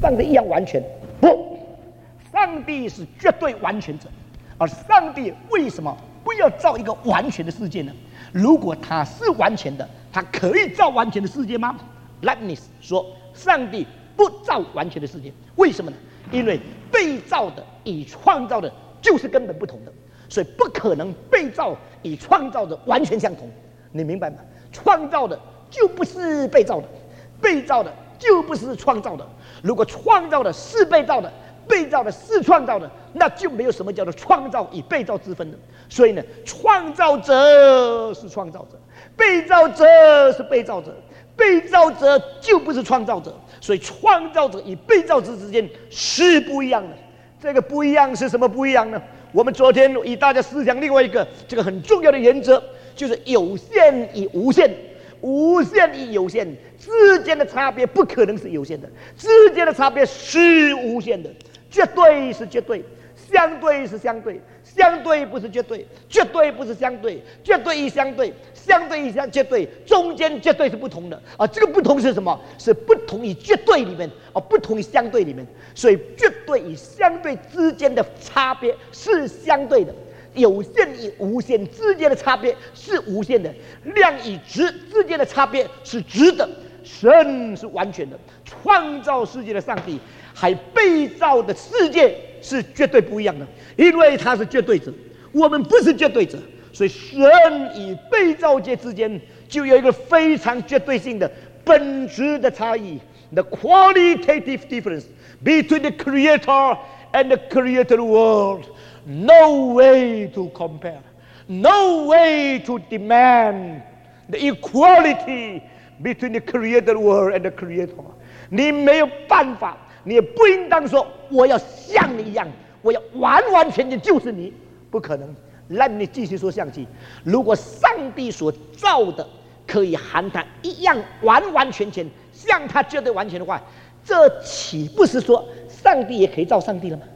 上帝一样完全？不，上帝是绝对完全者。而上帝为什么不要造一个完全的世界呢？如果他是完全的，他可以造完全的世界吗？ Leibniz 说，上帝不造完全的世界。为什么呢？因为被造的与创造的就是根本不同的，所以不可能被造与创造的完全相同。你明白吗？创造的就不是被造的，被造的就不是创造的。如果创造的是被造的，被造的是创造的，那就没有什么叫做创造与被造之分了。所以呢，创造者是创造者，被造者是被造者，被造者就不是创造者。所以创造者与被造者之间是不一样的。这个不一样是什么不一样呢？我们昨天与大家思想另外一个这个很重要的原则，就是有限与无限。无限与有限之间的差别不可能是有限的，之间的差别是无限的。绝对是绝对，相对是相对，相对不是绝对，绝对不是相对，绝对与相对，相对与绝对，中间绝对是不同的啊！这个不同是什么？是不同于绝对里面啊，不同于相对里面。所以绝对与相对之间的差别是相对的，有限与无限之间的差别是无限的，量与质之间的差别是质的。神是完全的，创造世界的上帝还被造的世界是绝对不一样的，因为他是绝对者，我们不是绝对者，所以神与被造界之间就有一个非常绝对性的本质的差异。The qualitative difference between the Creator and the created world, no way to compare, no way to demand the equality between the created world and the creator. 你没有办法，你也不应当说我要像你一样，我要完完全全就是你，不可能。让你继续说下去。如果上帝所造的可以含他一样完完全全像他绝对完全的话，这岂不是说上帝也可以造上帝了吗？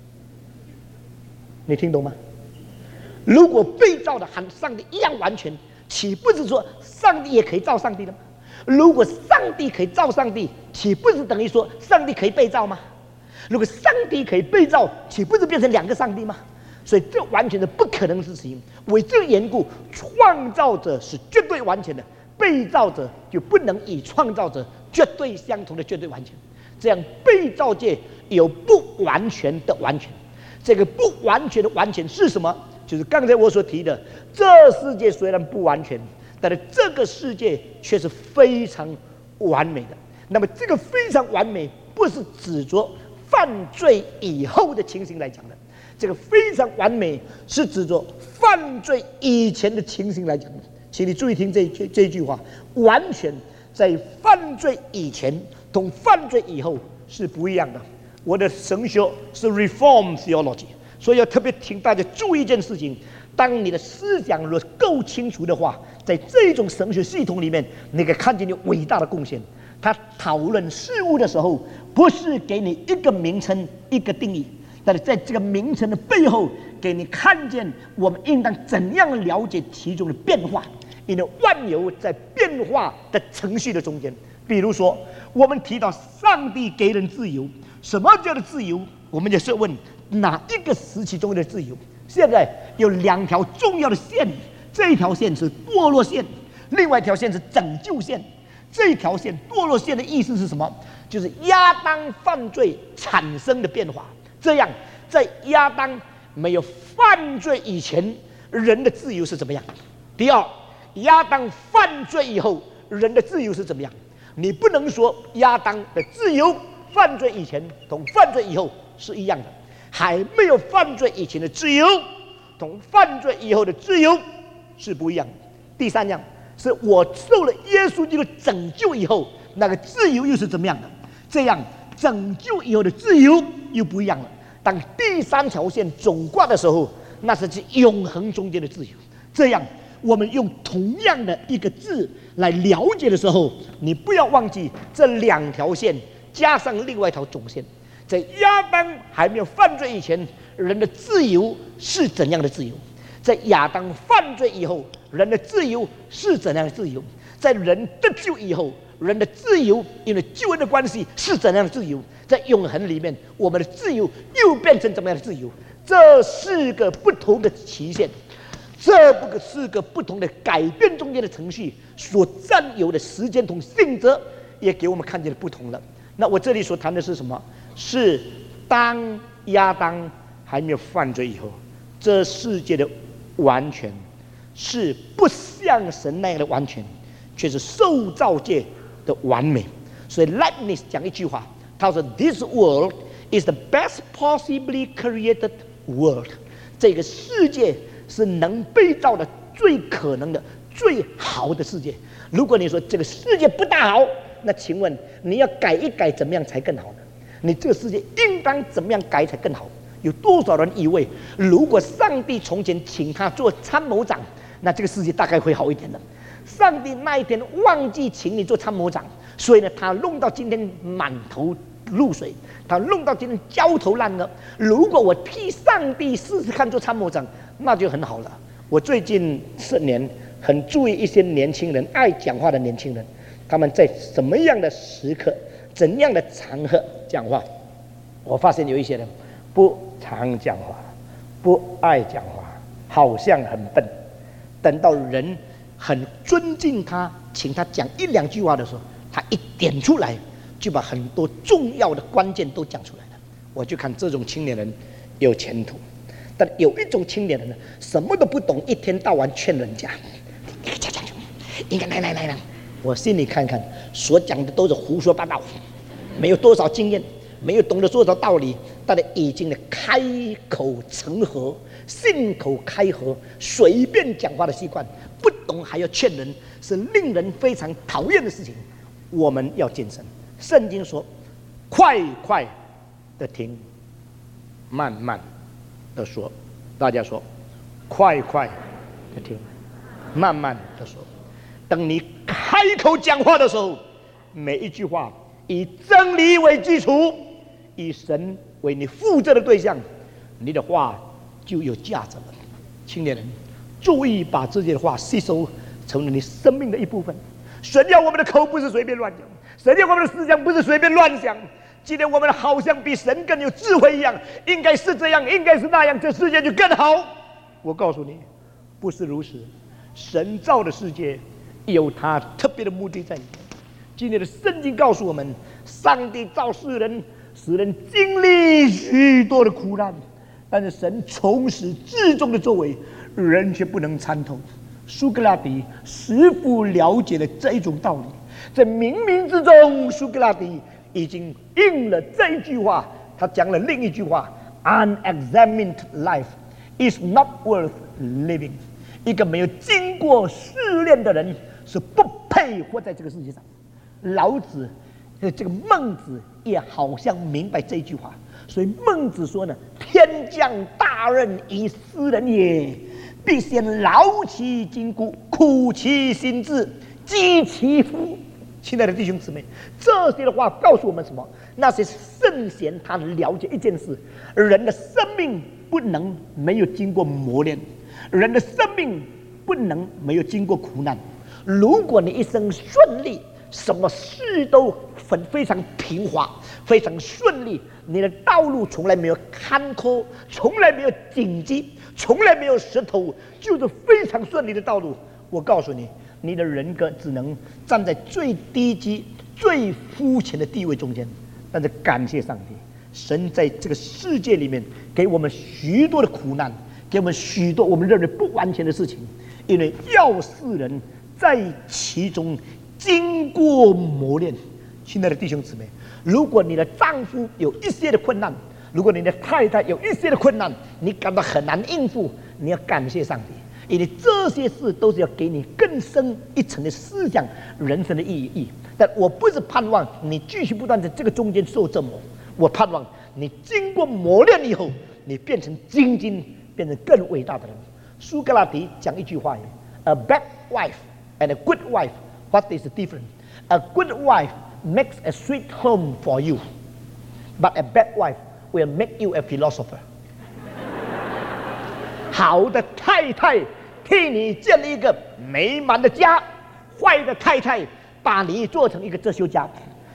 你听懂吗？如果被造的含上帝一样完全，岂不是说上帝也可以造上帝了吗？如果上帝可以造上帝，岂不是等于说上帝可以被造吗？如果上帝可以被造，岂不是变成两个上帝吗？所以这完全是不可能的事情。为这个缘故，创造者是绝对完全的，被造者就不能与创造者绝对相同的绝对完全。这样被造界有不完全的完全。这个不完全的完全是什么？就是刚才我所提的，这世界虽然不完全，但是这个世界却是非常完美的。那么这个非常完美，不是指着犯罪以后的情形来讲的，这个非常完美是指着犯罪以前的情形来讲的。请你注意听这句话，完全在犯罪以前同犯罪以后是不一样的。我的神学是 Reform Theology， 所以要特别请大家注意一件事情：当你的思想若够清楚的话，在这种神学系统里面，你可以看见你伟大的贡献。他讨论事物的时候，不是给你一个名称、一个定义，但是在这个名称的背后，给你看见我们应当怎样了解其中的变化，因为万有在变化的程序的中间。比如说，我们提到上帝给人自由，什么叫做自由？我们也是问哪一个时期中的自由？现在有两条重要的线，这一条线是堕落线，另外一条线是拯救线。这一条线堕落线的意思是什么？就是亚当犯罪产生的变化。这样，在亚当没有犯罪以前，人的自由是怎么样？第二，亚当犯罪以后，人的自由是怎么样？你不能说亚当的自由犯罪以前同犯罪以后是一样的，还没有犯罪以前的自由同犯罪以后的自由是不一样的。第三样是我受了耶稣基督拯救以后，那个自由又是怎么样的？这样拯救以后的自由又不一样了。当第三条线总挂的时候，那是指永恒中间的自由。这样我们用同样的一个字来了解的时候，你不要忘记这两条线加上另外一条总线。在亚当还没有犯罪以前，人的自由是怎样的自由？在亚当犯罪以后，人的自由是怎样的自由？在人得救以后，人的自由因为救恩的关系是怎样的自由？ 在永恒里面，我们的自由又变成怎么样的自由？这是个不同的期限，这不是个不同的改变中间的程序所占有的时间同性质，也给我们看见了不同了。那我这里所谈的是什么？是当亚当还没有犯罪以后，这世界的完全是不像神那样的完全，却是受造界的完美。所以 Leibniz 讲一句话，他说 ：“This world is the best possibly created world。”这个世界是能被造的最可能的、最好的世界。如果你说这个世界不大好，那请问你要改一改，怎么样才更好呢？你这个世界应当怎么样改才更好？有多少人以为，如果上帝从前请他做参谋长，那这个世界大概会好一点的？上帝那一天忘记请你做参谋长，所以呢，他弄到今天满头露水，他弄到今天焦头烂额。如果我替上帝试试看做参谋长，那就很好了。我最近4年很注意一些年轻人，爱讲话的年轻人，他们在什么样的时刻、怎样的场合讲话。我发现有一些人不常讲话，不爱讲话，好像很笨。等到人很尊敬他，请他讲1、2句话的时候，他一点出来，就把很多重要的关键都讲出来了。我就看这种青年人有前途。但有一种青年人呢，什么都不懂，一天到晚劝人家，应该来，我心里看看，所讲的都是胡说八道，没有多少经验，没有懂得多少道理，但是已经开口成河，信口开河，随便讲话的习惯，不懂还要劝人，是令人非常讨厌的事情。我们要谨慎。圣经说：“快快的听，慢慢的说。”大家说：“快快的听，慢慢的说。”等你开口讲话的时候，每一句话以真理为基础，以神为你负责的对象，你的话就有价值了。青年人，注意把这些话吸收成为你生命的一部分。神要我们的口不是随便乱讲，神要我们的思想不是随便乱想。今天我们好像比神更有智慧一样，应该是这样，应该是那样，这世界就更好。我告诉你，不是如此。神造的世界有他特别的目的在里面。今天的圣经告诉我们，上帝造世人，使人经历许多的苦难，但是神从始至终的作为，人却不能参透。苏格拉底师傅了解了这一种道理，在冥冥之中，苏格拉底已经应了这一句话，他讲了另一句话 ：Unexamined life is not worth living。一个没有经过试炼的人是不配活在这个世界上。老子，这个孟子也好像明白这一句话，所以孟子说呢：“天降大任于斯人也，必先劳其筋骨，苦其心志，饥其肤。”亲爱的弟兄姊妹，这些的话告诉我们什么？那些圣贤他了解一件事：人的生命不能没有经过磨练，人的生命不能没有经过苦难。如果你一生顺利，什么事都非常平滑，非常顺利，你的道路从来没有坎坷，从来没有荆棘，从来没有石头，就是非常顺利的道路。我告诉你，你的人格只能站在最低级、最肤浅的地位中间。但是感谢上帝，神在这个世界里面给我们许多的苦难，给我们许多我们认为不完全的事情，因为要世人在其中经过磨练。亲爱的弟兄姊妹，如果你的丈夫有一些的困难，如果你的太太有一些的困难，你感到很难应付，你要感谢上帝，因为这些事都是要给你更深一层的思想、人生的意义。但我不是盼望你继续不断在这个中间受折磨，我盼望你经过磨练以后，你变成精进，变成更伟大的人。苏格拉底讲一句话 ：A bad wife and a good wife, what is the difference? A good wife makes a sweet home for you, but a bad wife will make you a philosopher. 好的太太替你建立一个美满的家，坏的太太把你做成一个哲学家。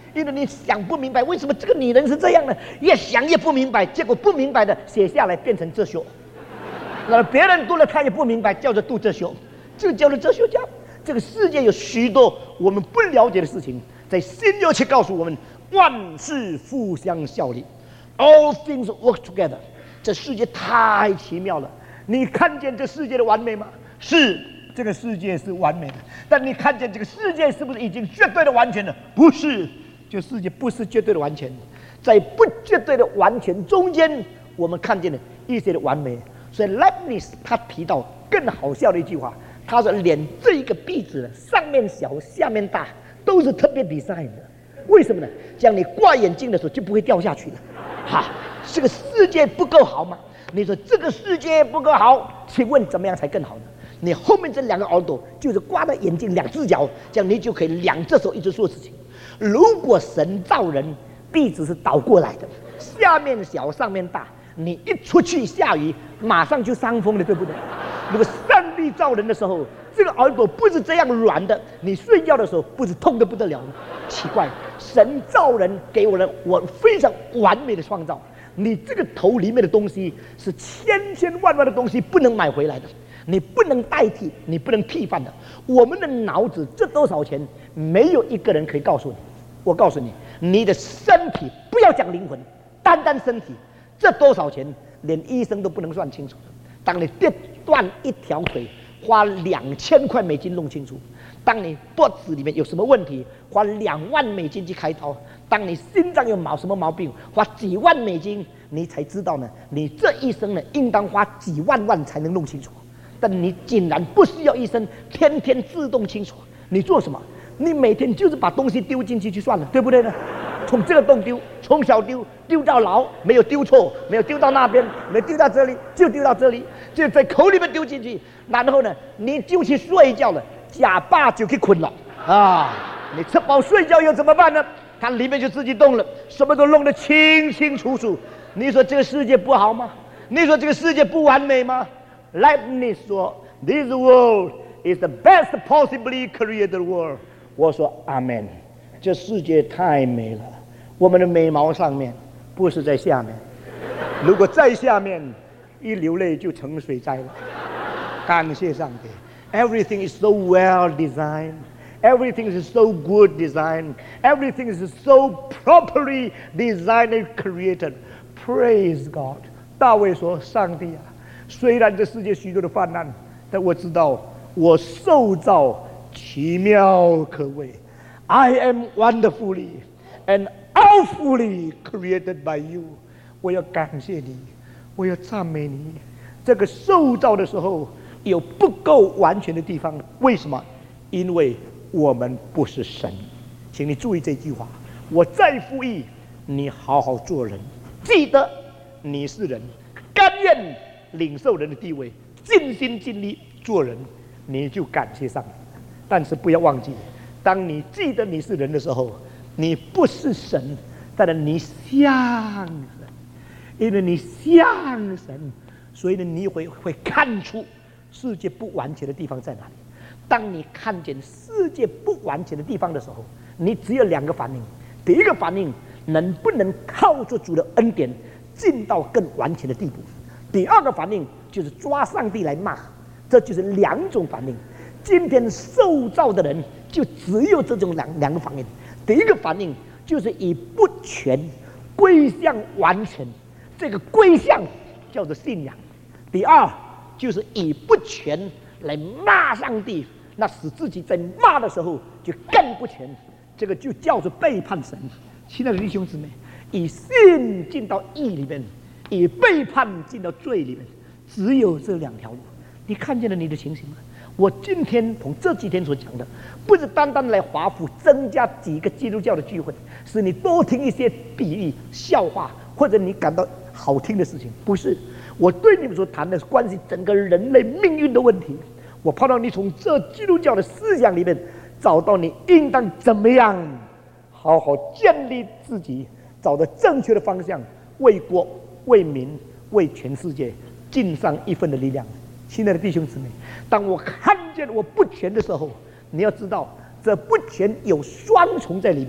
因为你想不明白为什么这个女人是这样的，越想越不明白，结果不明白的写下来变成哲学。那别人读了他也不明白，叫做读哲学，这个叫做哲学家。这个世界有许多我们不了解的事情，在新约却告诉我们，万事互相效力 ，all things work together。这世界太奇妙了。你看见这世界的完美吗？是，这个世界是完美的。但你看见这个世界是不是已经绝对的完全了？不是，这世界不是绝对的完全，在不绝对的完全中间，我们看见了一些的完美。所以 Leibniz 他提到更好笑的一句话，他说连这一个壁纸上面小下面大都是特别 design 的，为什么呢？这样你挂眼镜的时候就不会掉下去了。哈，这个世界不够好吗？你说这个世界不够好，请问怎么样才更好呢？你后面这两个耳朵就是挂在眼睛两只脚，这样你就可以两只手一直做事情。如果神造人，壁纸是倒过来的，下面小上面大，你一出去下雨马上就伤风了，对不对？如果上帝造人的时候，这个耳朵不是这样软的，你睡觉的时候不是痛得不得了吗？奇怪，神造人给我非常完美的创造。你这个头里面的东西是千千万万的东西不能买回来的，你不能代替，你不能替换的。我们的脑子这多少钱，没有一个人可以告诉你。我告诉你，你的身体不要讲灵魂，单单身体这多少钱，连医生都不能算清楚。当你跌断一条腿，花2000块美金弄清楚；当你脖子里面有什么问题，花2万美金去开刀；当你心脏有什么毛病，花几万美金，你才知道呢。你这一生呢，应当花几万才能弄清楚。但你竟然不需要医生，天天自动清楚。你做什么？你每天就是把东西丢进去就算了，对不对呢？从这个洞丢，从小丢到老，没有丢错，没有丢到那边，没有丢到这里，就丢到这里，就在口里面丢进去。然后呢，你就去睡觉了，假爸就去困了啊！你吃饱睡觉又怎么办呢？它里面就自己动了，什么都弄得清清楚楚。你说这个世界不好吗？你说这个世界不完美吗？Leibniz 说 ，This world is the best possibly created world。我说 Amen。这世界太美了，我们的眉毛上面不是在下面，如果在下面，一流泪就成水灾了。感谢上帝 ，Everything is so well designed, everything is so good designed, everything is so properly designed and created. Praise God。大卫说：“上帝啊，虽然这世界许多的患难，但我知道我受造奇妙可畏。I am wonderfully and awfully created by you。”我要感谢你，我要赞美你。这个受造的时候有不够完全的地方，为什么？因为我们不是神。请你注意这句话。我再复议，你好好做人，记得你是人，甘愿领受人的地位，尽心尽力做人，你就感谢上帝。但是不要忘记，当你记得你是人的时候，你不是神，但是你像神，因为你像神，所以呢，你会看出世界不完全的地方在哪里。当你看见世界不完全的地方的时候，你只有2个反应。第一个反应，能不能靠着主的恩典进到更完全的地步？第二个反应就是抓上帝来骂。这就是2种反应。今天受造的人就只有这种两个反应。第一个反应就是以不全归向完全，这个归向叫做信仰。第二就是以不全来骂上帝，那使自己在骂的时候就更不全，这个就叫做背叛神。亲爱的弟兄姊妹，以信进到义里面，以背叛进到罪里面，只有这2条路。你看见了你的情形吗？我今天从这几天所讲的，不是单单来华府增加几个基督教的聚会，使你多听一些比喻、笑话，或者你感到好听的事情，不是。我对你们所谈的是关系整个人类命运的问题。我盼望你从这基督教的思想里面找到你应当怎么样好好建立自己，找到正确的方向，为国、为民、为全世界尽上一份的力量。亲爱的弟兄姊妹，当我看见我不全的时候，你要知道这不全有双重在里面。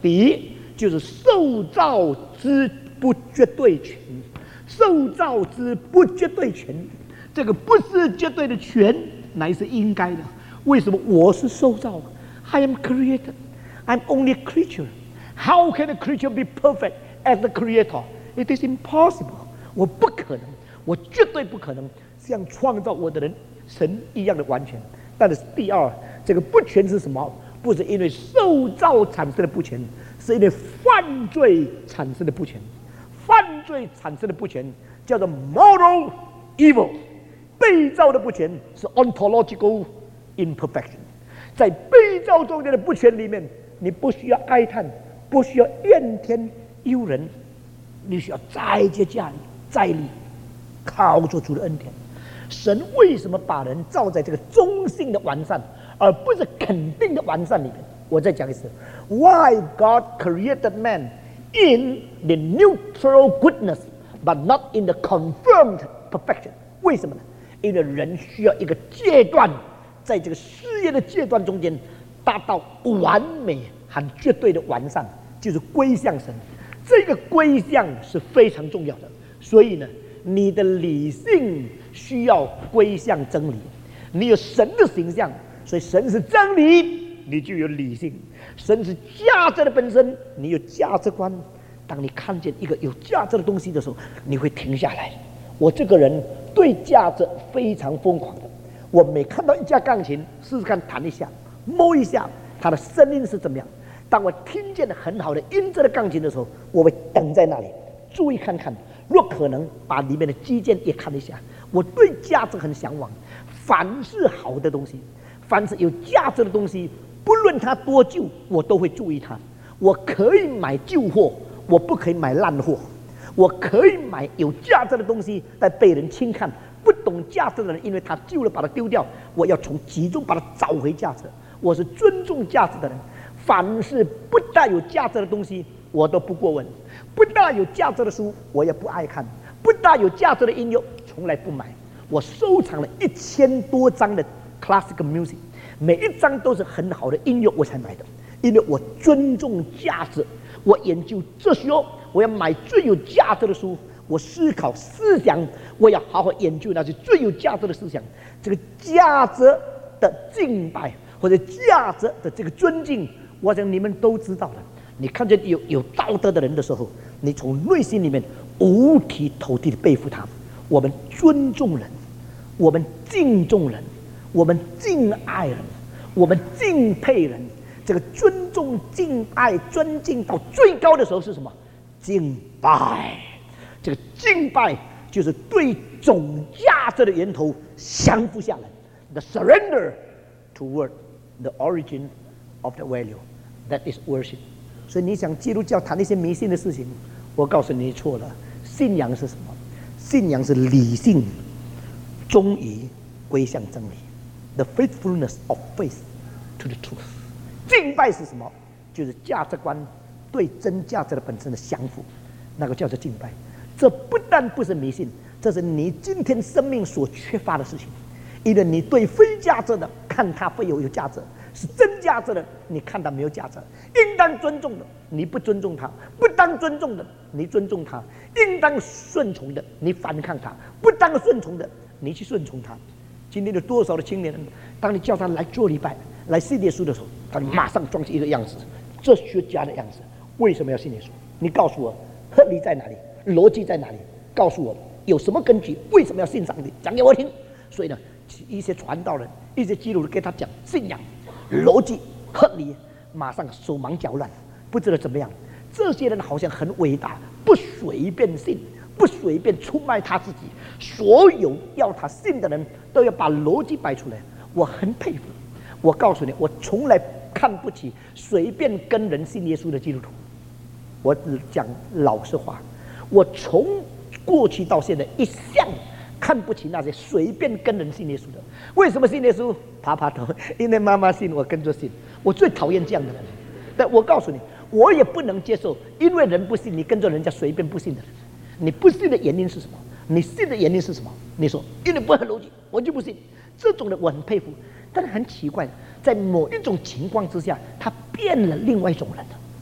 第一就是受造之不绝对权，受造之不绝对权，这个不是绝对的权，乃是应该的。为什么？我是受造 ，I am created, I'm only a creature. How can a creature be perfect as the creator? It is impossible. 我不可能，我绝对不可能像创造我的人神一样的完全。但是第二，这个不全是什么？不是因为受造产生的不全，是因为犯罪产生的不全。犯罪产生的不全叫做 moral evil， 被造的不全是 ontological imperfection。在被造中间的不全里面，你不需要哀叹，不需要怨天尤人，你需要再接再厉，再厉，靠着主的恩典。神为什么把人造在这个中性的完善，而不是肯定的完善里面？我再讲一次 ，Why God created man in the neutral goodness, but not in the confirmed perfection？ 为什么呢？因为人需要一个阶段，在这个事业的阶段中间，达到完美和绝对的完善，就是归向神。这个归向是非常重要的。所以呢，你的理性需要归向真理。你有神的形象，所以神是真理，你就有理性。神是价值的本身，你有价值观。当你看见一个有价值的东西的时候，你会停下来。我这个人对价值非常疯狂的。我每看到一架钢琴，试试看弹一下，摸一下它的声音是怎么样。当我听见了很好的音质的钢琴的时候，我会等在那里，注意看看。若可能，把里面的基建也看一下。我对价值很向往，凡是好的东西，凡是有价值的东西，不论它多旧，我都会注意它。我可以买旧货，我不可以买烂货。我可以买有价值的东西，但被人轻看。不懂价值的人，因为他旧了把它丢掉，我要从其中把它找回价值。我是尊重价值的人，凡是不大有价值的东西，我都不过问；不大有价值的书，我也不爱看；不大有价值的音乐，从来不买。我收藏了1000多张的 classical music， 每一张都是很好的音乐，我才买的。因为我尊重价值，我研究哲学，我要买最有价值的书。我思考思想，我要好好研究那些最有价值的思想。这个价值的敬拜或者价值的这个尊敬，我想你们都知道的。你看见有道德的人的时候，你从内心里面五体投地的背负他。我们尊重人，我们敬重人，我们敬爱人，我们敬佩人。这个尊重、敬爱、尊敬到最高的时候是什么？敬拜。这个敬拜就是对总价值的源头降服下来 ，the surrender toward the origin of the value that is worship。所以你想基督教谈一些迷信的事情，我告诉你错了。信仰是什么？信仰是理性忠于归向真理 ，the faithfulness of faith to the truth。敬拜是什么？就是价值观对真价值的本身的降服，那个叫做敬拜。这不但不是迷信，这是你今天生命所缺乏的事情。因为你对非价值的看它非有价值，是真价值的你看它没有价值。应当尊重的你不尊重它，不当尊重的你尊重它，应当顺从的你反抗它，不当顺从的你去顺从它。今天有多少的青年人，当你叫他来做礼拜、来信耶稣的时候，他马上装起一个样子，哲学家的样子。为什么要信耶稣？你告诉我，合理在哪里？逻辑在哪里？告诉我有什么根据？为什么要信上帝？讲给我听。所以呢，一些传道人、一些基督徒给他讲信仰、逻辑、合理，马上手忙脚乱，不知道怎么样。这些人好像很伟大，不随便信，不随便出卖他自己。所有要他信的人都要把逻辑摆出来，我很佩服。我告诉你，我从来看不起随便跟人信耶稣的基督徒。我只讲老实话。我从过去到现在一向看不起那些随便跟人信耶稣的。为什么信耶稣？爬爬头，因为妈妈信，我跟着信。我最讨厌这样的人。但我告诉你，我也不能接受，因为人不信，你跟着人家随便不信的人。你不信的原因是什么？你信的原因是什么？你说因为不合逻辑，我就不信。这种人我很佩服，但是很奇怪，在某一种情况之下，他变了另外一种人了。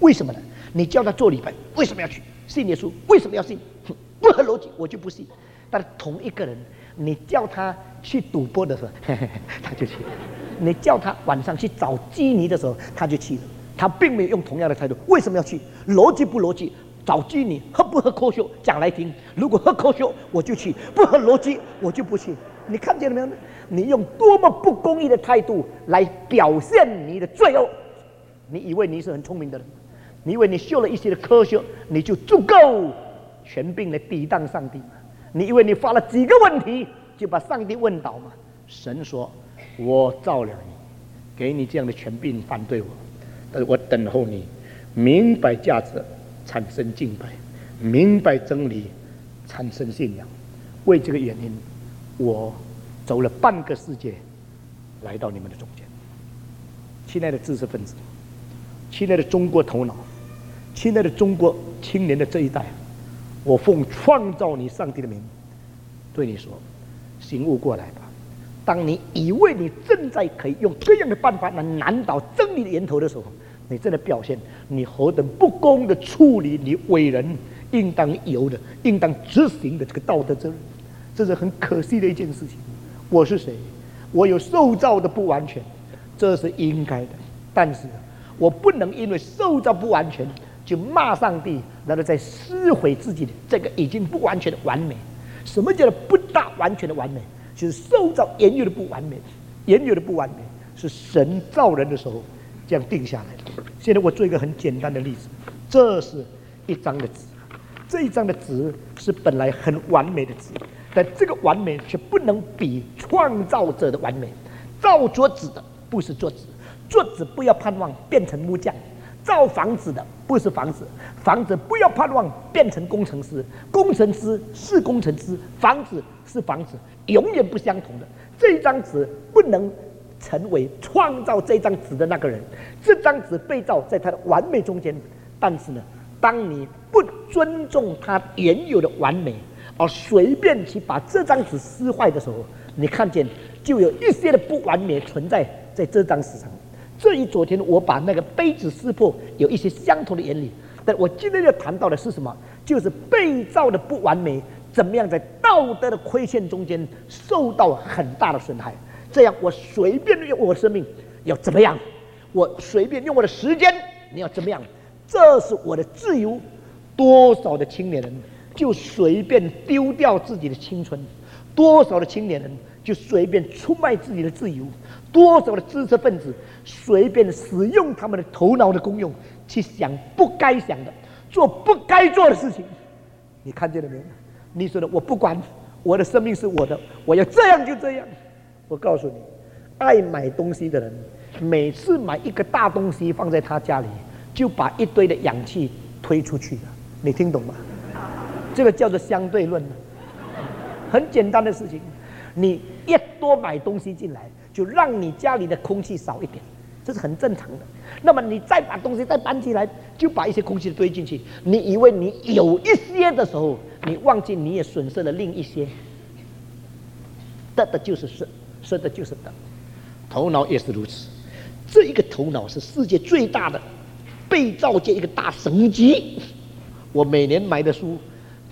为什么呢？你叫他做礼拜，为什么要去？信耶稣，为什么要信？不合逻辑，我就不信。但是同一个人，你叫他去赌博的时候，他就去；你叫他晚上去找基尼的时候，他就去了。他并没有用同样的态度。为什么要去？逻辑不逻辑？找基尼喝不喝科修？讲来听。如果喝科修，我就去；不合逻辑，我就不去。你看见了没有？你用多么不公义的态度来表现你的罪恶？你以为你是很聪明的人？你以为你修了一些的科学，你就足够权柄来抵挡上帝吗？你以为你发了几个问题就把上帝问倒吗？神说：“我造了你，给你这样的权柄反对我，但是我等候你，明白价值，产生敬拜，明白真理，产生信仰。为这个原因，我走了半个世界，来到你们的中间。”亲爱的知识分子，亲爱的中国头脑，亲爱的中国青年的这一代，我奉创造你上帝的名对你说，醒悟过来吧。当你以为你正在可以用这样的办法来难倒真理的源头的时候，你真的表现你何等不公的处理你为人应当有的、应当执行的这个道德责任。这是很可惜的一件事情。我是谁？我有受造的不完全，这是应该的。但是我不能因为受造不完全就骂上帝，然后再撕毁自己的这个已经不完全的完美。什么叫做不大完全的完美？就是受造原有的不完美，原有的不完美是神造人的时候这样定下来的。现在我做一个很简单的例子，这是一张的纸，这一张的纸是本来很完美的纸，但这个完美却不能比创造者的完美。造作纸的不是做纸，做纸不要盼望变成木匠；造房子的不是房子，房子不要盼望变成工程师，工程师是工程师，房子是房子，永远不相同的。这张纸不能成为创造这张纸的那个人，这张纸被造在它的完美中间。但是呢，当你不尊重它原有的完美，而随便去把这张纸撕坏的时候，你看见就有一些的不完美存在在这张纸上。这与昨天我把那个杯子撕破有一些相同的原理，但我今天要谈到的是什么？就是被造的不完美怎么样在道德的亏欠中间受到很大的损害。这样我随便用我的生命要怎么样，我随便用我的时间你要怎么样，这是我的自由。多少的青年人就随便丢掉自己的青春，多少的青年人就随便出卖自己的自由，多少的知识分子随便使用他们的头脑的功用去想不该想的，做不该做的事情。你看见了没有？你说的我不管，我的生命是我的，我要这样就这样。我告诉你，爱买东西的人每次买一个大东西放在他家里，就把一堆的氧气推出去了。你听懂吗？这个叫做相对论，很简单的事情。你越多买东西进来，就让你家里的空气少一点，这是很正常的。那么你再把东西再搬起来，就把一些空气堆进去。你以为你有一些的时候，你忘记你也损失了另一些。得的就是失，失的就是得。头脑也是如此。这一个头脑是世界最大的被造界一个大神级。我每年买的书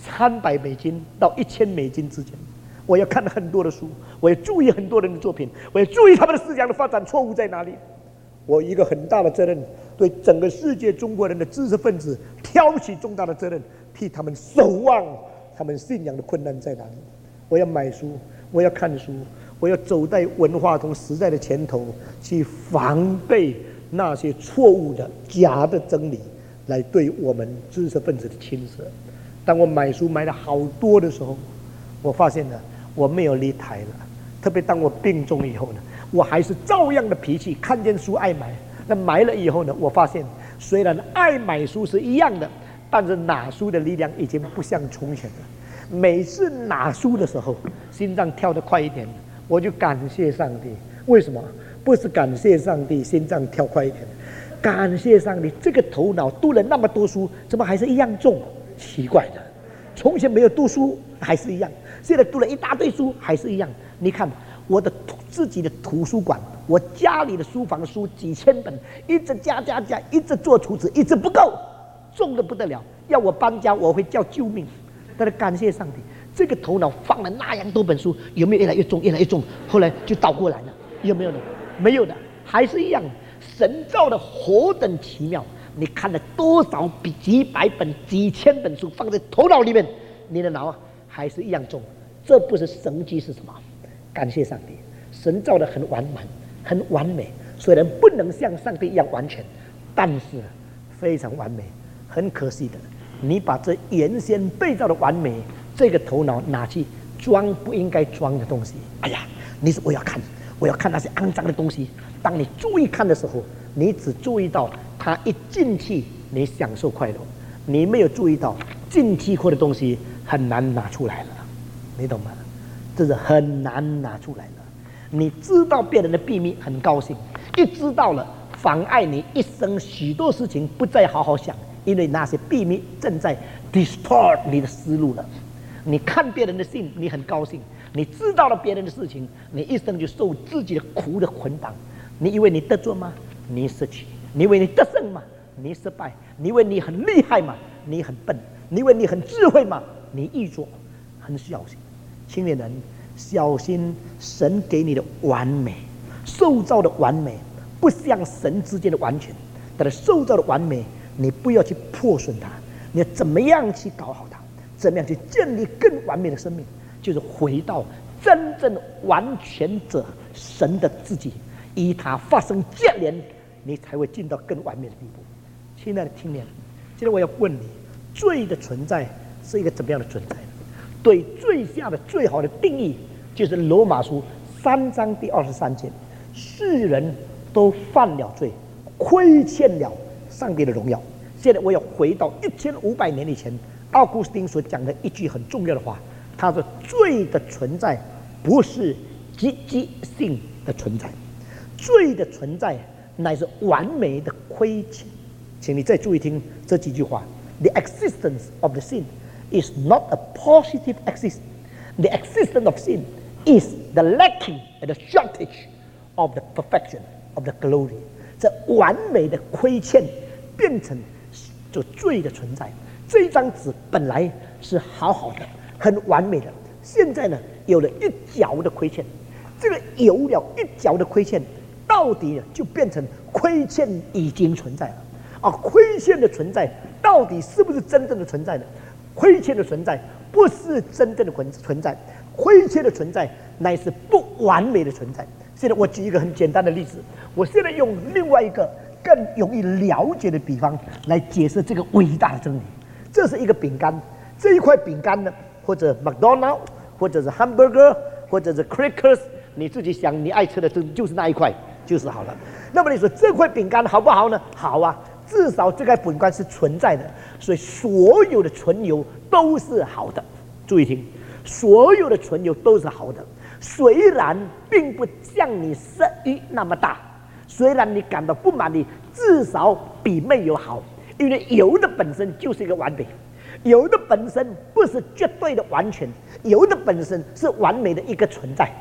$300到$1000之间，我要看很多的书，我要注意很多人的作品，我要注意他们的思想的发展错误在哪里。我一个很大的责任，对整个世界中国人的知识分子挑起重大的责任，替他们守望他们信仰的困难在哪里。我要买书，我要看书，我要走在文化同时代的前头，去防备那些错误的假的真理来对我们知识分子的侵蚀。当我买书买了好多的时候，我发现呢，我没有离台了。特别当我病重以后呢，我还是照样的脾气，看见书爱买。那买了以后呢，我发现虽然爱买书是一样的，但是拿书的力量已经不像从前了。每次拿书的时候，心脏跳得快一点，我就感谢上帝。为什么？不是感谢上帝心脏跳快一点，感谢上帝这个头脑读了那么多书，怎么还是一样重？奇怪的，从前没有读书还是一样，现在读了一大堆书还是一样。你看我的自己的图书馆，我家里的书房书几千本，一直加，一直做储值，一直不够，重的不得了，要我搬家我会叫救命。但是感谢上帝，这个头脑放了那样多本书，有没有越来越重，越来越重？后来就倒过来了，有没有呢？没有的，还是一样。神造的何等奇妙！你看了多少笔几百本、几千本书放在头脑里面，你的脑还是一样重。这不是神迹是什么？感谢上帝，神造的很完满、很完美，虽然不能像上帝一样完全，但是非常完美。很可惜的，你把这原先被造的完美这个头脑拿去装不应该装的东西。哎呀，你说我要看那些肮脏的东西。当你注意看的时候，你只注意到它一进去，你享受快乐，你没有注意到进去过的东西很难拿出来了，你懂吗？这是很难拿出来了。你知道别人的秘密很高兴，一知道了，妨碍你一生许多事情不再好好想，因为那些秘密正在 distort 你的思路了。你看别人的信，你很高兴；你知道了别人的事情，你一生就受自己的苦的捆绑。你以为你得做吗？你失去；你以为你得胜吗？你失败；你以为你很厉害吗？你很笨；你以为你很智慧吗？你愚拙。很小心，青年人，小心神给你的完美，受造的完美，不像神之间的完全。但是受造的完美，你不要去破损它，你要怎么样去搞好它？怎么样去建立更完美的生命？就是回到真正完全者神的自己。与他发生接连，你才会进到更完美的地步。亲爱的青年，现在我要问你，罪的存在是一个怎么样的存在？对罪下的最好的定义，就是罗马书3章第23节：世人都犯了罪，亏欠了上帝的荣耀。现在我要回到1500年以前，奥古斯丁所讲的一句很重要的话，他说：罪的存在不是积极性的存在。罪的存在乃是完美的亏欠，请你再注意听这几句话。The existence of the sin is not a positive existence. The existence of sin is the lacking and the shortage of the perfection of the glory. 这完美的亏欠变成这罪的存在。这一张纸本来是好好的、很完美的，现在呢有了一角的亏欠。这个有了一角的亏欠，到底就变成亏欠已经存在了。而亏欠的存在到底是不是真正的存在呢？亏欠的存在不是真正的存在，亏欠的存在乃是不完美的存在。现在我举一个很简单的例子，我现在用另外一个更容易了解的比方来解释这个伟大的真理。这是一个饼干，这一块饼干呢，或者 McDonald， 或者是 Hamburger， 或者是 Crackers， 你自己想你爱吃的就是那一块就是好了。那么你说这块饼干好不好呢？好啊，至少这块饼干是存在的，所以所有的存有都是好的。注意听，所有的存有都是好的，虽然并不像你食欲那么大，虽然你感到不满意，至少比没有好。因为有的本身就是一个完美，有的本身不是绝对的完全，有的本身是完美的一个存在。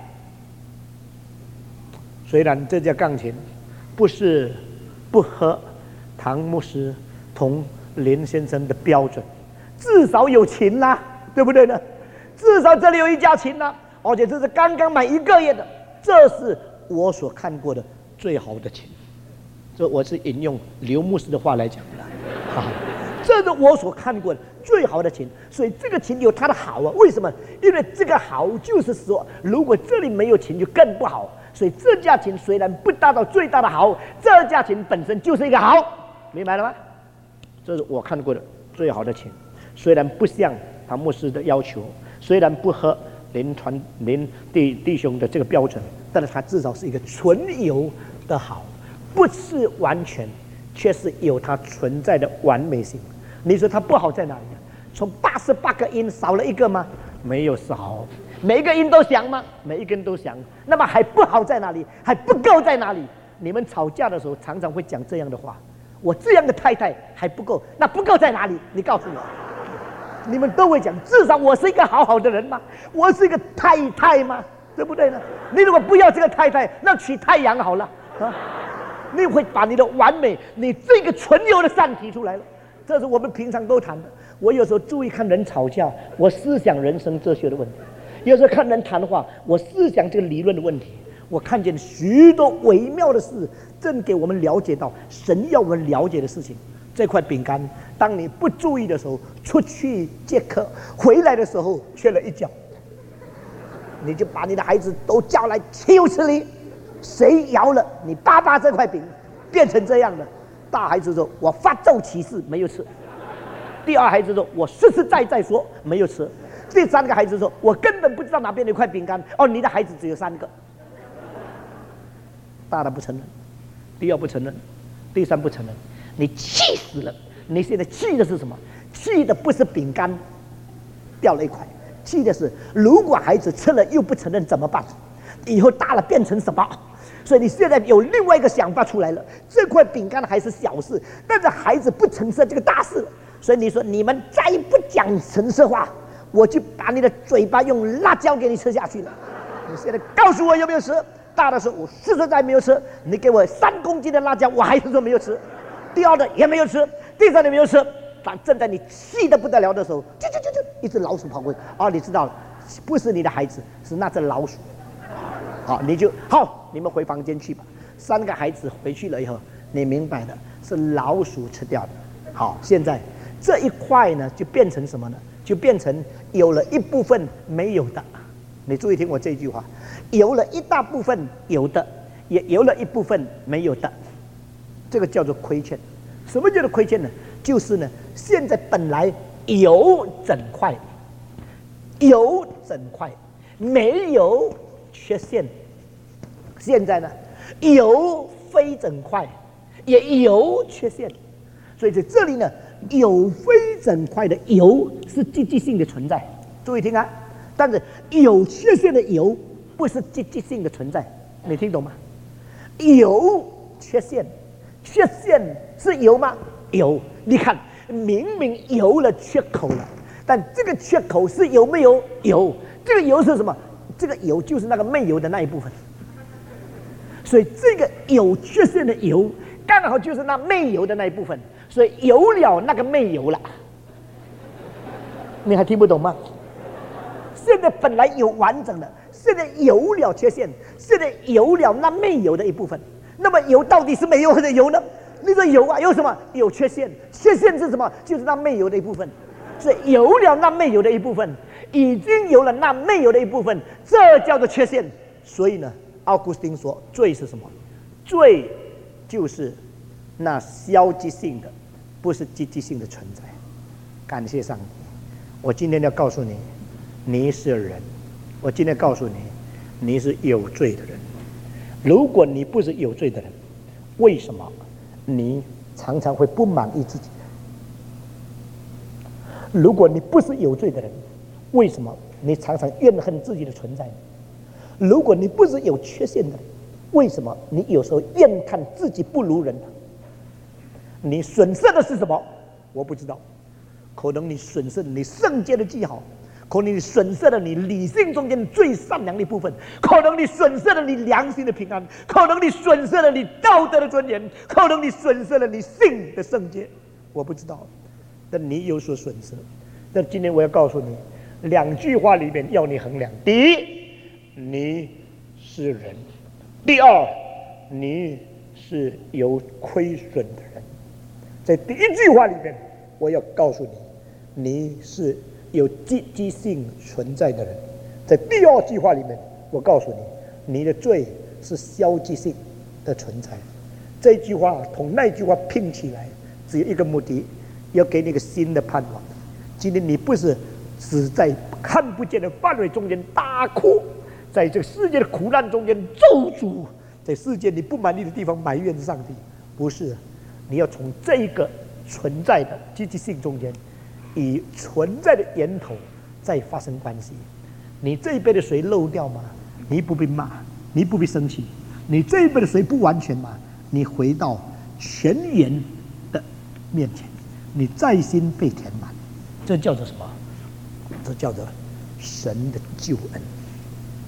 虽然这架钢琴不是不合唐牧师同林先生的标准，至少有琴啦，对不对呢？至少这里有一架琴啦，而且这是刚刚买1个月的，这是我所看过的最好的琴。这我是引用刘牧师的话来讲的。这是我所看过的最好的琴，所以这个琴有它的好啊。为什么？因为这个好就是说，如果这里没有琴就更不好。所以这架琴虽然不达到最大的好，这架琴本身就是一个好，明白了吗？这是我看过的最好的琴，虽然不像唐牧师的要求，虽然不合林弟兄的这个标准，但是它至少是一个存有的好，不是完全，却是有它存在的完美性。你说它不好在哪里？从88个音少了1个吗？没有少。每一个音都响吗？每一个音都响。那么还不好在哪里？还不够在哪里？你们吵架的时候常常会讲这样的话：我这样的太太还不够，那不够在哪里？你告诉我。你们都会讲，至少我是一个好好的人吗？我是一个太太吗？ 对不对呢？你如果不要这个太太，那娶太阳好了啊！你会把你的完美，你这个存有的善提出来了。这是我们平常都谈的。我有时候注意看人吵架，我思想人生哲学的问题；有时候看人谈话，我思想这个理论的问题。我看见许多微妙的事，正给我们了解到神要我们了解的事情。这块饼干，当你不注意的时候，出去接客，回来的时候缺了一角，你就把你的孩子都叫来岂有此理！谁摇了你爸爸这块饼，变成这样的？大孩子说：“我发咒起誓，没有吃。”第二孩子说：“我实实在在说，没有吃。”第三个孩子说：“我根本不知道哪边有一块饼干。”哦，你的孩子只有3个。大的不承认，第二不承认，第三不承认，你气死了！你现在气的是什么？气的不是饼干掉了一块，气的是如果孩子吃了又不承认怎么办？以后大了变成什么？所以你现在有另外一个想法出来了。这块饼干还是小事，但是孩子不承认这个大事了。所以你说你们再不讲诚实话，我就把你的嘴巴用辣椒给你吃下去了。你现在告诉我有没有吃？大的时候我实实在没有吃，你给我3公斤的辣椒，我还是说没有吃。第二的也没有吃，第三的没有吃。但正在你气得不得了的时候，就一只老鼠跑过去。哦，你知道了，不是你的孩子，是那只老鼠。好，你就好，你们回房间去吧。3个孩子回去了以后，你明白的是老鼠吃掉的。好，现在这一块呢，就变成什么呢？就变成有了一部分没有的。你注意听我这句话，有了一大部分有的，也有了一部分没有的，这个叫做亏欠。什么叫做亏欠呢？就是呢，现在本来有整块，有整块，没有缺陷。现在呢，有非整块，也有缺陷。所以在这里呢，有非整块的有是积极性的存在，注意听啊。但是有缺陷的有不是积极性的存在，你听懂吗？有缺陷，缺陷是有吗？有。你看，明明有了缺口了，但这个缺口是有没有？有。这个有是什么？这个有就是那个没有的那一部分。所以这个有缺陷的有，刚好就是那没有的那一部分。所以有了那个没有了，你还听不懂吗？现在本来有完整的，现在有了缺陷，现在有了那没有的一部分。那么有到底是没有还是有呢？你说有啊，有什么？有缺陷，缺陷是什么？就是那没有的一部分。所以有了那没有的一部分，已经有了那没有的一部分，这叫做缺陷。所以呢，奥古斯丁说，罪是什么？罪就是那消极性的，不是积极性的存在。感谢上帝，我今天要告诉你，你是人。我今天告诉你，你是有罪的人。如果你不是有罪的人，为什么你常常会不满意自己？如果你不是有罪的人，为什么你常常怨恨自己的存在？如果你不是有缺陷的人，为什么你有时候怨叹自己不如人？你损失的是什么？我不知道。可能你损失了你圣洁的记号，可能你损失了你理性中间最善良的一部分，可能你损失了你良心的平安，可能你损失了你道德的尊严，可能你损失了你性的圣洁。我不知道，但你有所损失。但今天我要告诉你2句话里面要你衡量：第一，你是人；第二，你是有亏损的人。在第一句话里面，我要告诉你，你是有积极性存在的人。在第二句话里面，我告诉你，你的罪是消极性的存在。这句话同那句话拼起来，只有一个目的，要给你一个新的盼望。今天你不是只在看不见的范围中间大哭，在这个世界的苦难中间咒诅，在世界你不满意的地方埋怨上帝，不是。你要从这一个存在的积极性中间，以存在的源头再发生关系。你这一杯的水漏掉吗？你不必骂，你不必生气。你这一杯的水不完全吗？你回到泉源的面前，你再心被填满。这叫做什么？这叫做神的救恩。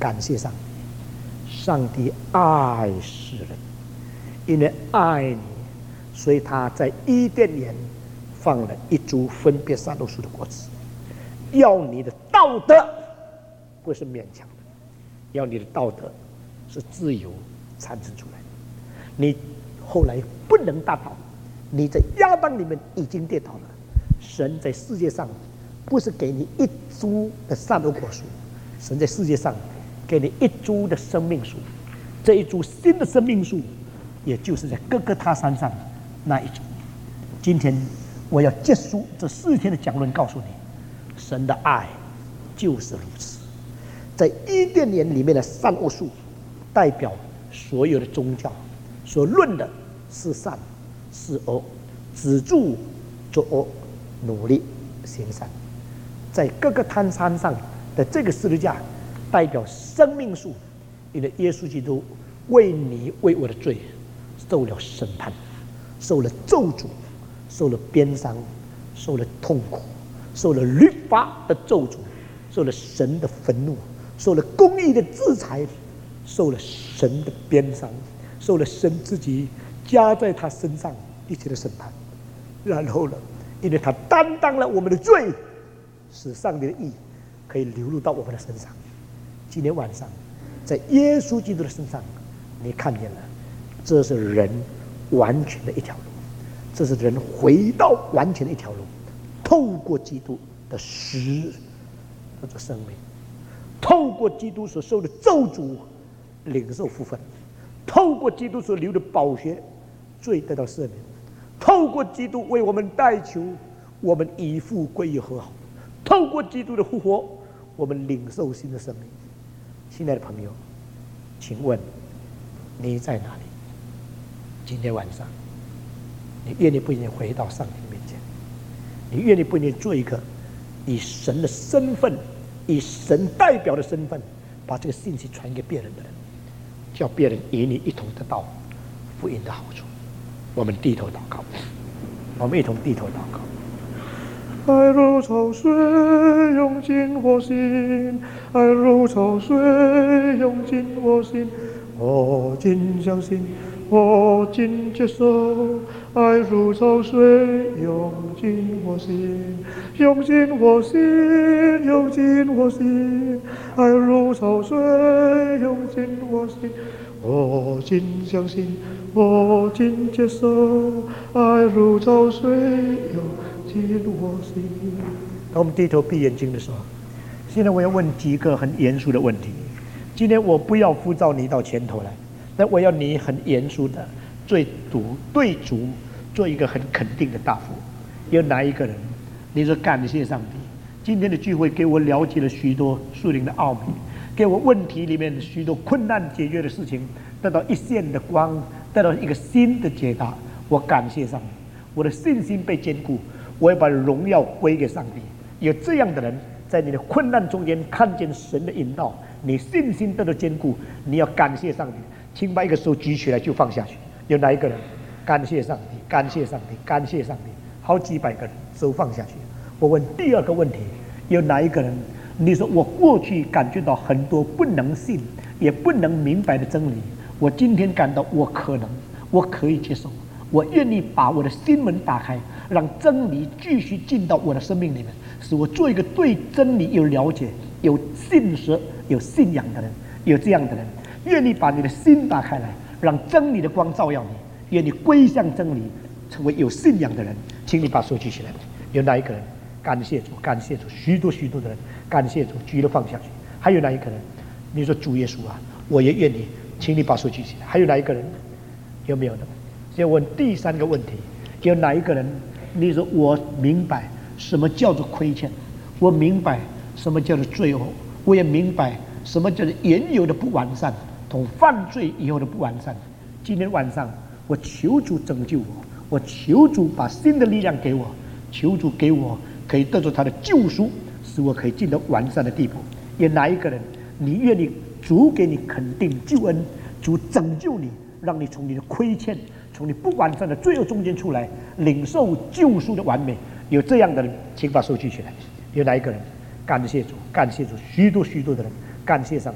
感谢上帝，上帝爱世人，因为爱你，所以他在伊甸园放了一株分别善恶树的果子，要你的道德不是勉强的，要你的道德是自由产生出来的。你后来不能达到，你在亚当里面已经跌倒了。神在世界上不是给你一株的善恶果树，神在世界上给你一株的生命树，这一株新的生命树，也就是在哥哥他山上那一株。今天我要结束这4天的讲论，告诉你，神的爱就是如此。在伊甸园里面的善恶树，代表所有的宗教所论的是善是恶，止住作恶，努力行善。在各个滩山上的这个十字架，代表生命树，因为耶稣基督为你为我的罪受了审判，受了咒诅，受了鞭伤，受了痛苦，受了律法的咒诅，受了神的愤怒，受了公义的制裁，受了神的鞭伤，受了神自己加在他身上一切的审判。然后呢，因为他担当了我们的罪，使上帝的义可以流入到我们的身上。今天晚上在耶稣基督的身上，你看见了，这是人完全的一条路，这是人回到完全的一条路，透过基督的死这个生命，透过基督所受的咒诅领受福分，透过基督所流的宝血罪得到赦免，透过基督为我们代求，我们以父归于和好，透过基督的复活，我们领受新的生命。亲爱的朋友，请问你在哪里？今天晚上你愿意不愿意回到上帝面前？你愿意不愿意做一个以神的身份，以神代表的身份，把这个信息传给别人的人，叫别人与你一同得到福音的好处？我们低头祷告，我们一同低头祷告。 爱如潮水涌进我心，爱如潮水涌进我心，我尽相信，我尽接受。爱如潮水涌进我心，涌进我心，涌进我心。爱如潮水涌进我心，我尽相信，我尽接受。爱如潮水涌进我心。 当我们低头闭眼睛的时候，现在我要问几个很严肃的问题。今天我不要呼召你到前头来，但我要你很严肃的对主做一个很肯定的答复。有哪一个人你说感谢上帝，今天的聚会给我了解了许多属灵的奥秘，给我问题里面许多困难解决的事情得到一线的光，得到一个新的解答。我感谢上帝，我的信心被坚固，我要把荣耀归给上帝。有这样的人在你的困难中间看见神的引导，你信心得到坚固，你要感谢上帝，请把一个手举起来就放下去。有哪一个人感谢上帝？感谢上帝，感谢上帝，好几百个人手放下去。我问第二个问题，有哪一个人你说我过去感觉到很多不能信也不能明白的真理，我今天感到我可以接受，我愿意把我的心门打开，让真理继续进到我的生命里面，使我做一个对真理有了解、有信实、有信仰的人。有这样的人愿意把你的心打开来，让真理的光照耀你，愿意归向真理，成为有信仰的人。请你把手举起来。有哪一个人感谢主？感谢主！许多的人感谢主，举了放下去。还有哪一个人你说主耶稣啊，我也愿意，请你把手举起来。还有哪一个人？有没有呢？先问第三个问题，有哪一个人你说我明白什么叫做亏欠，我明白什么叫做罪恶，我也明白什么叫做原有的不完善同犯罪以后的不完善。今天晚上我求主拯救我求主把新的力量给我，求主给我可以得到他的救赎，使我可以进到完善的地步。有哪一个人你愿意主给你肯定救恩，主拯救你，让你从你的亏欠，从你不完善的罪恶中间出来，领受救赎的完美？有这样的人请把手举起来。有哪一个人感谢主？感谢主！许多的人感谢上帝，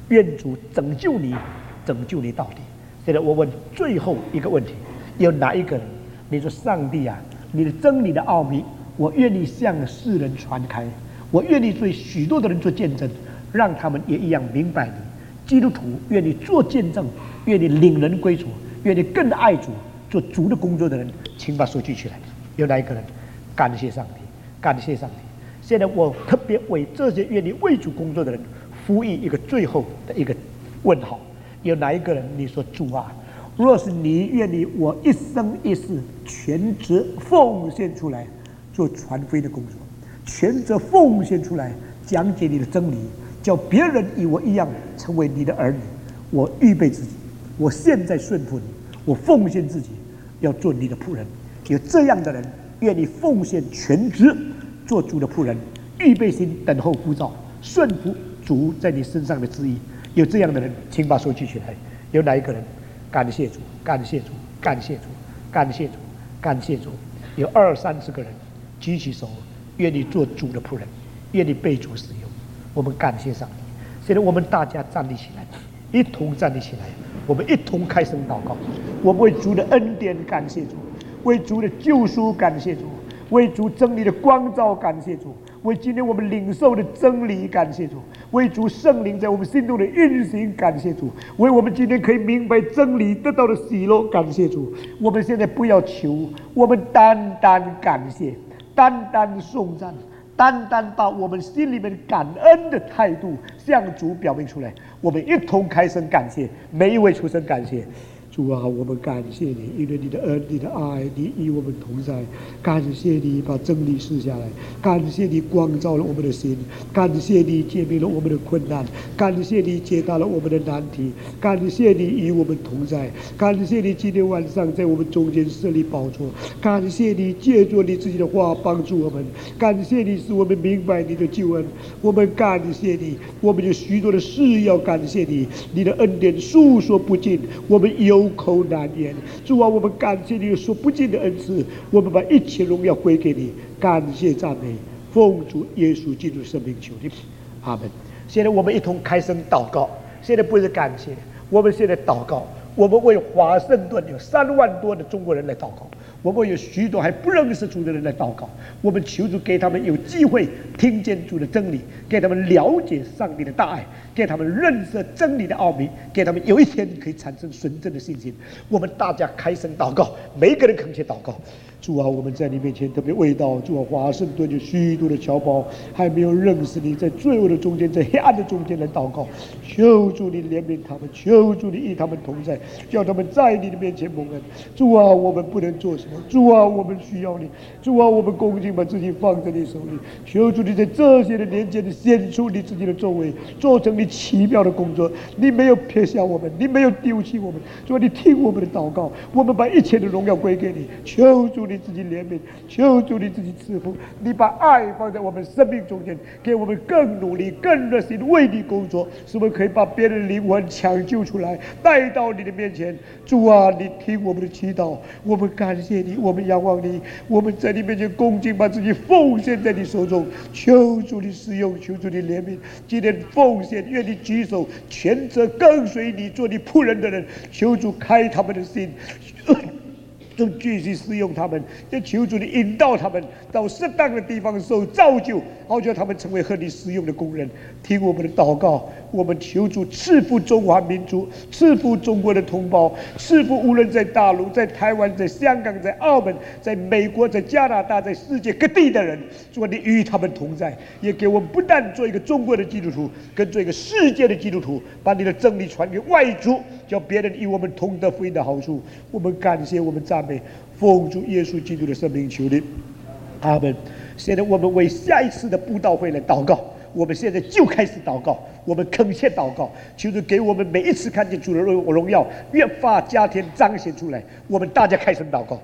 愿主拯救你，拯救你到底。现在我问最后一个问题：有哪一个人？你说上帝啊，你的真理的奥秘，我愿意向世人传开，我愿意对许多的人做见证，让他们也一样明白你。基督徒愿意做见证，愿意领人归主，愿意更爱主，做主的工作的人，请把手举起来。有哪一个人？感谢上帝，感谢上帝。现在我特别为这些愿意为主工作的人呼吁一个最后的一个问号：有哪一个人？你说主啊，若是你愿意我一生一世全职奉献出来做传福音的工作，全责奉献出来讲解你的真理，叫别人与我一样成为你的儿女，我预备自己，我现在顺服你，我奉献自己，要做你的仆人。有这样的人愿意奉献全职做主的仆人，预备心等候呼召，顺服主在你身上的旨意。有这样的人，请把手举起来。有哪一个人？感谢主，感谢主，感谢主，感谢主，感谢主。有20-30个人举起手，愿意做主的仆人，愿意被主使用。我们感谢上帝。现在我们大家站立起来，一同站立起来，我们一同开声祷告。我们为主的恩典感谢主，为主的救赎感谢主，为主真理的光照感谢主，为今天我们领受的真理感谢主，为主圣灵在我们心中的运行感谢主，为我们今天可以明白真理得到的喜乐感谢主。我们现在不要求，我们单单感谢，单单颂赞，单单把我们心里面感恩的态度向主表明出来。我们一同开声感谢，每一位出声感谢。主啊，我们感谢你，因为你的恩、你的爱，你与我们同在。感谢你把真理示下来，感谢你光照了我们的心，感谢你解明了我们的困难，感谢你解答了我们的难题，感谢你与我们同在，感谢你今天晚上在我们中间设立宝座，感谢你借助你自己的话帮助我们，感谢你使我们明白你的救恩。我们感谢你，我们有许多的事要感谢你，你的恩典诉说不尽，我们有口难言。主啊，我们感谢你有说不尽的恩赐，我们把一切荣耀归给你，感谢赞美，奉主耶稣基督的圣名求你，阿门。现在我们一同开声祷告。现在不是感谢，我们现在祷告。我们为华盛顿有3万多的中国人来祷告，我们有许多还不认识主的人来祷告。我们求主给他们有机会听见主的真理，给他们了解上帝的大爱，给他们认识真理的奥秘，给他们有一天可以产生纯正的信心。我们大家开声祷告，每一个人恳切祷告。主啊，我们在你面前特别为到主啊，华盛顿有许多的侨胞还没有认识你，在罪恶的中间，在黑暗的中间来祷告。求主你怜悯他们，求主你与他们同在，叫他们在你的面前蒙恩。主啊，我们不能做什么，主啊，我们需要你，主啊，我们恭敬把自己放在你手里。求主你在这些的年间，你显出你自己的作为，做成你奇妙的工作。你没有撇下我们，你没有丢弃我们。主啊，你听我们的祷告，我们把一切的荣耀归给你。求主你自己怜悯，求主你自己赐福，你把爱放在我们生命中间，给我们更努力、更热心为你工作，使我们可以把别人的灵魂抢救出来，带到你的面前。主啊，你听我们的祈祷，我们感谢你，我们仰望你，我们在你面前恭敬把自己奉献在你手中。求主你使用，求主你怜悯。今天奉献，愿你举手全责跟随你做你仆人的人，求主开他们的心。就继续使用他们，也求主你引导他们到适当的地方受造就，好叫他们成为合你使用的工人。听我们的祷告，我们求主赐福中华民族，赐福中国的同胞，赐福无论在大陆、在台湾、在香港、在澳门、在美国、在加拿大、在世界各地的人。主啊，你与他们同在，也给我们不但做一个中国的基督徒，更做一个世界的基督徒，把你的真理传给外族，叫别人与我们同得福音的好处。我们感谢，我们赞美，奉主耶稣基督的圣名求你，阿门。现在我们为下一次的布道会来祷告，我们现在就开始祷告，我们恳切祷告，求主给我们每一次看见主的荣耀越发加添彰显出来。我们大家开声祷告。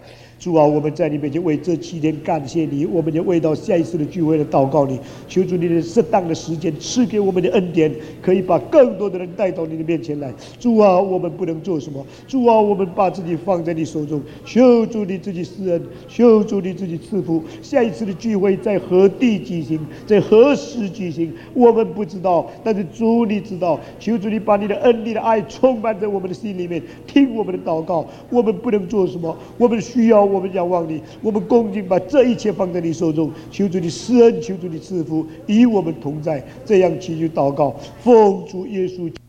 主啊，我们在你面前为这7天感谢你，我们也为到下一次的聚会来祷告你，求主你的适当的时间赐给我们的恩典，可以把更多的人带到你的面前来。主啊，我们不能做什么？主啊，我们把自己放在你手中，求主你自己施恩，求主你自己赐福。下一次的聚会在何地举行，在何时举行，我们不知道，但是主你知道。求主你把你的恩、你的爱充满在我们的心里面，听我们的祷告。我们不能做什么？我们需要，我们仰望你，我们恭敬把这一切放在你手中。求主你施恩，求主你赐福，与我们同在。这样祈求祷告，奉主耶稣。